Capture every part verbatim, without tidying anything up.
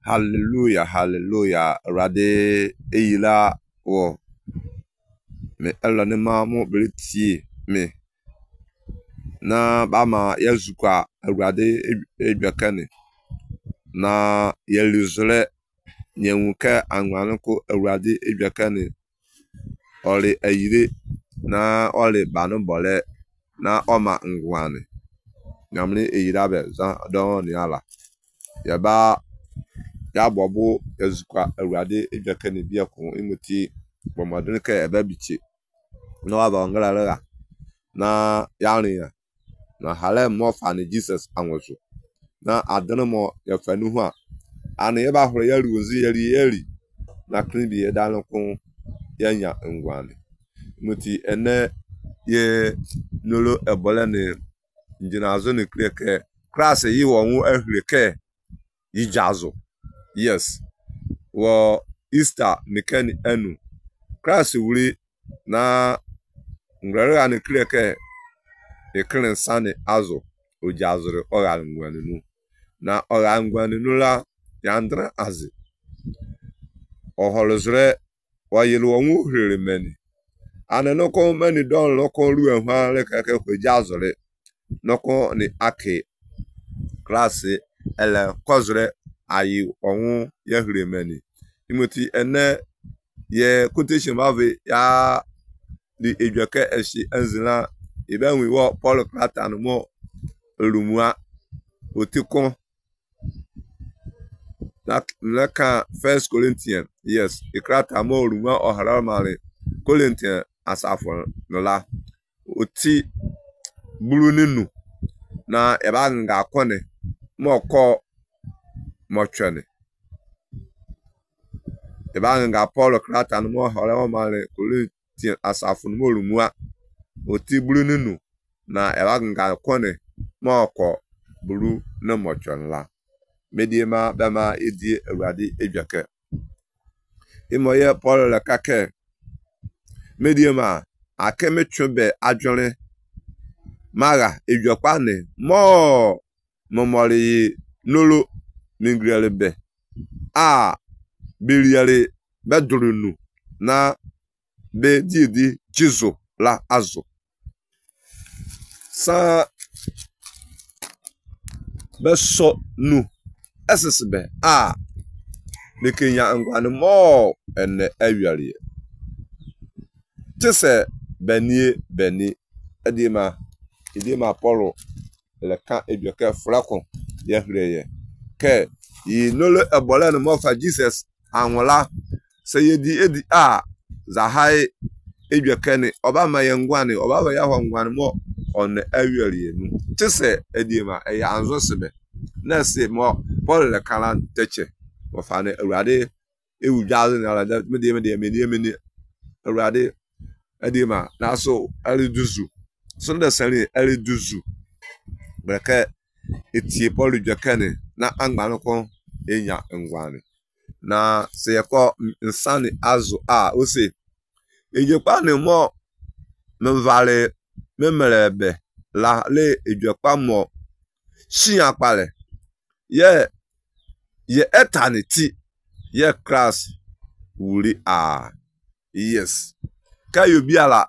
Hallelujah, hallelujah. Rade eyila wo me elane ma mo beliti me na ba ma yazukwa rade edwakane na yeluzre nyenwuka anwanko rade edwakane ole ayire na ole banu bole na oma ngwane nyamle eyira be za don ni ala yaba ya bobo yazukwa awade edwakane bia ko imuti bomadun ka eba bichi no aba ngala na yariya na hale mo fa ni Jesus anwoso na adana mo ya fanu hu a ana ye ba horo ya ruzi yari yari na kribi ye dan ko yanya ngwane imuti ene ye nolo ebola ne njinazo ne kreke class yi wo wu ahireke yi jazo. Yes, wo Easter mekani enu class wuri na ngare ane kreke e kren sane azo ojazore oral ngwanenu na oral ngwanenu la yandra azi oholozre wa yelu wonu hrere meni ane noko meni don loko ru ehwa le keke ko jazore noko ni ake class ele kozre ayi onwu ye hrere meni imoti ene ye quotation bave ya di edwake eshi enzila ibenwi wo Paul Kratan mo olumua otikon na leka First Corinthians. Yes, ikrata mo olumua ohara male Corinthians asafo nola oti bulu ninu na eba nga akone mo ko mo twene eba nga Paul Kratan mo ohara male Corinthians asafo mo olumua oti bulu ninu na eba nga akone mo ko bulu na mo twonla mediema bama edi awade edwake imoye Paul le kake mediema akeme twebe adwone maga edwakwane mo momori nolo mingrele be a beriale bedurunu na be didi jizo la azo sa beso nu esesebe a de kenya ngwane mo ene awiare tese benie beni edima edima Paul le kan edwake flakon ye hreye ke yi nolo ebola no mo fa Jesus anwola se yedi edi a za hai edwake ne oba ma ye ngwane oba ba ya ho ngwane mo on awiare nu tese edima e ya anzo sebe na se mo Paul le kala teche mo fa ne awade e wudwaze na la me de me de me de me ni awade edima na so ali duzu so nda sari ali duzu breke etie Paul dwakane na angba ko enya ngwane na se yeko nsane azo a o se ejekwa ne mo me vale me melebe la le ejekwa mo shiya pale ye ye eternity ye class wuri a yes kayo biala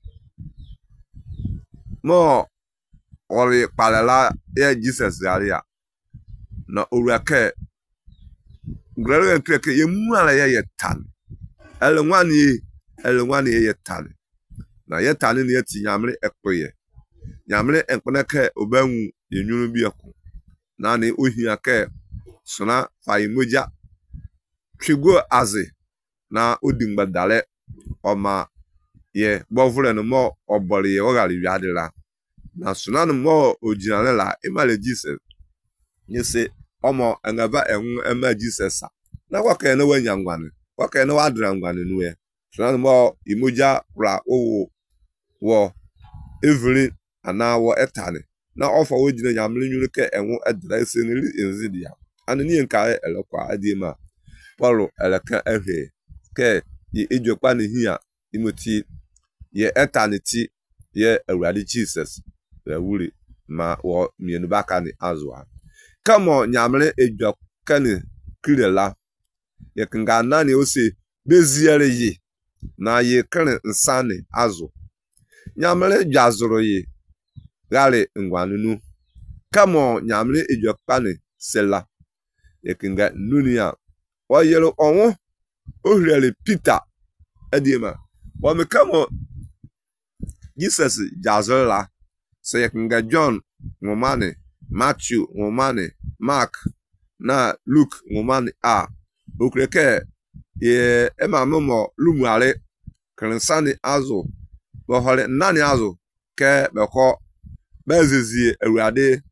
mo ori palela ye Jesus yaria na orake grele kreke ye muala ye ye tan ele nwani ele nwani ye tan na ye tan ni ye ti nyamre ekoye nyamre enkoneke obanwu yenwuru bi eko na ni ohia ke sona faimoja twigo aze na odingbadale oma ye bovule no mo obori ye ogali wiadela na sona no mo ojinale la imale Jesus nyese omo engaba enwu ema Jesus na kwaka na wanya ngwane kwaka na wadra ngwane nuwe sona no mo imoja kura owo wo every ana wo etane na ofa wo jina nyamle nyuru ke enwu edra ese ni enzidia anu ni nka elekwa adima Paul eleka ehe ke ye ejokwa ne hia imoti ye eternity ye awurade Jesus la wuri ma wo mienu baka ni azwa kamo nyamle ejokwa ne kirela ye kinga nani ose beziere yi na ye kren nsane azu nyamle jazoro yi gale ngwanunu kamo nyamle ejokpane sela ye kinga nunia wa yelo onwo ohrele Peter edima wa me kamo Jesus jazora so ye kinga John ngomane Matthew ngomane Mark na Luke ngomane a okreke ye ema momo lumuare krensani azu bo hole nani azu ke beko bezizi ewade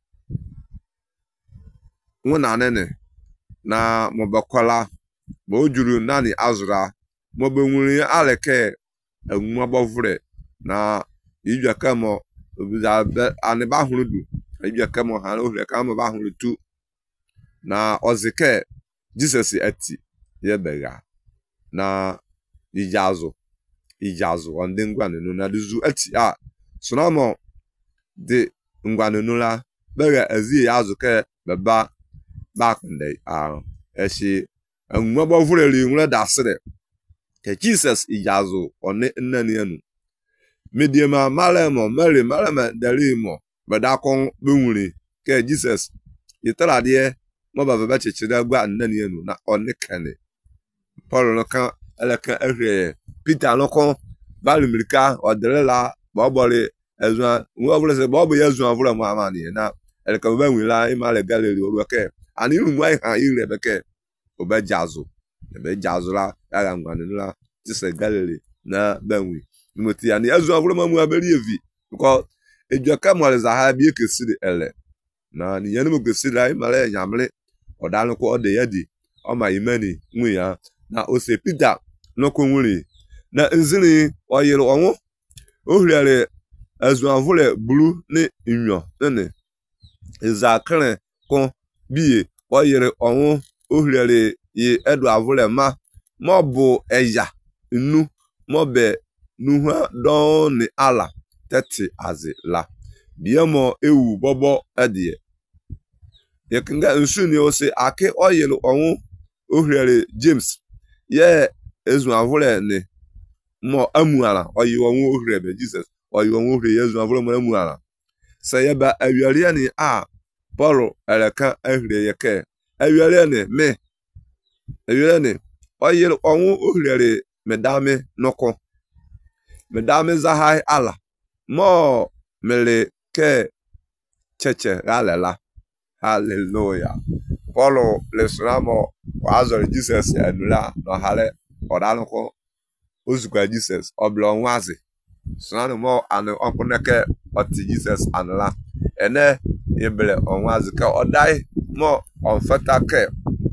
wona nene na mobekola bo juru nani azura mobenwuri aleke enwa bovure na ijwa kamo obiza aniba hurudu ijwa kamo han ohre kamo ba hurutu na ozike Jesus ati yebega na ijazo ijazo onde ngwanenu na duzu ati a sunamo de ngwanenu la bega ezi yazo ke baba back nde a eshi enwa bovureli nwre dasire ke Jesus ijazo one nnani anu mediema malemo mary malema dalimo badakon benwuri ke Jesus yitara de mo baba ba chechira gwa nnani anu na one kane Paul no kan eleka ehre Peter no kon balimrika odelela bobole ezwa nwo bole se bobo yezu avura mo amani na eleka benwira imale gallery oruke ani rumwa ha ire beke obe jazo ebe jazo la ya ngwanu la tise gallery na benwi moti ani ezu avura mo aberi evi because ejoka mo le za ha bi ekesiri ele na ni yanu mo kesiri imale nyamle odanu ko ode yadi o ma imani nwi ya na ose Peter no ko nwuri na nzini oyere onwo ohriare ezu avure buru ni inyo nene ezakren ko biye oyere onwo ohriare ye edu avure ma mobu eya nu mobe nuha don ni ala tete azila biemo ewu bobo edie ye kinga nsu ni ose ake oyere onwo ohriare James ye ezu avure ni mo amuala oyiwo nwo ohriebe Jesus oyiwo nwo ohrie ezu avure mo amuala se ye ba awiare ni a Paul eleka ehrie yeke awiare ni me awiare ni oyere onwo ohriere medame noko medame zahai ala mo mele ke cheche galela hallelujah Paul lesramo wazor Jesus enula no hale odanko ozukwa Jesus oblo nwazi sanu mo anu onkuneke oti Jesus anula ene yebele onwazi ka odai mo onfata ke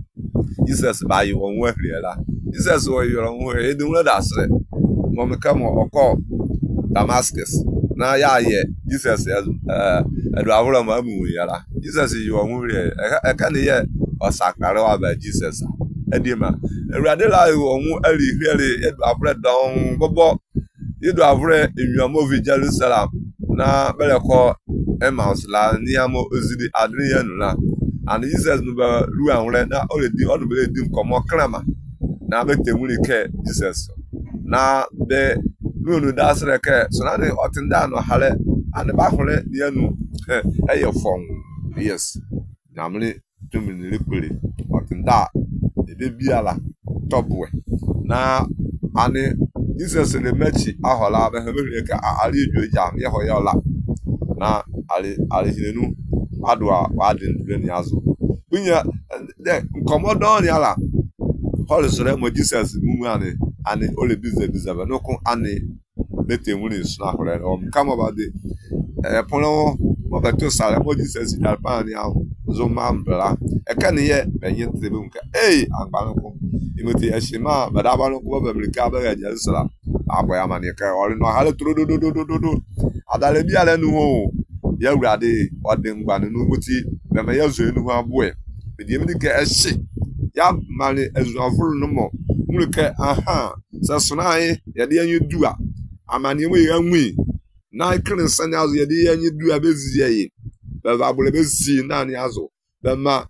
Jesus ba yi wonwe hriela Jesus wo yoro nwe edunwe dasre mo meka mo oko Damascus na ya ye Jesus eh edu awura ma mu yala Jesus yi wonwe hrie e ka ne ye osakare wa ba Jesus edima ewrade la onwu ali hriele edu avre don bobo edu avre enwamo vi Jerusalem na beleko Emmaus la niamo ozidi adrian la and Jesus no ba lu anwre na already onu be di nkomo krama na betemuri ke Jesus na be nu dasre ke so na de otinda no hale and ba hore ni anu eye fon yes namle tumini likuli otinda ebe biala topwe na ani Jesus le mechi ahola be hebere ka ali ejoja ye hoyola na ali ali hinenu adwa wadin dren yazo bunya de nkomodo ni ala Paul sore mo Jesus mumu ani ani ole bize bize ba no ko ani betemuri sna hore o kama ba de e pono mo ba to sare mo Jesus dal pan ya zo mambla e kan ye benye tebe nka eh anbanko imoti ashima badaba no ko ba America ba ga Jerusalem aboya mani ka ori no hale tro do do do do do adale bi ale nu ho ya wurade odin gbanu nu moti be me ya zo enu aboe be die mi ke eshi ya mani ezu afuru no mo mulke aha sa sunai ya de anyu dua amani mo ya nwi na ikrin sanya zo ya de anyu dua beziye yi be ba bole bezi na ni azo be ma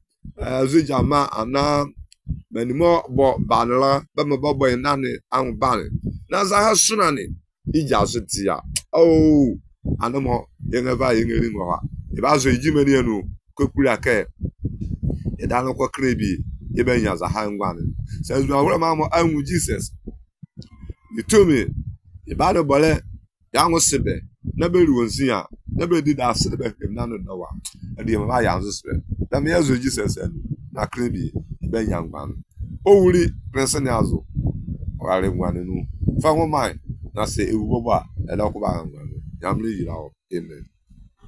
azujama ana menimo bo banla ba me bobo nane an ban na za ha sunane ija sotia oh anamo yenga ba yengeri ngwa e ba zo iji meni enu kokuri aka e da no kwa krebi e be nya za ha ngwa ne says we are ma mo anwu Jesus you told me e ba do bole ya ngo sebe na be ruonsi a na be di da sebe kem na no dawa e di ma ya zo sebe da me yazo Jesus enu na krebi e be nya ngwa o wuri prince ne azo o are ngwa ne nu fa ho mai na se ewu bobo a e da ko ba ngwa yamle yira o amen.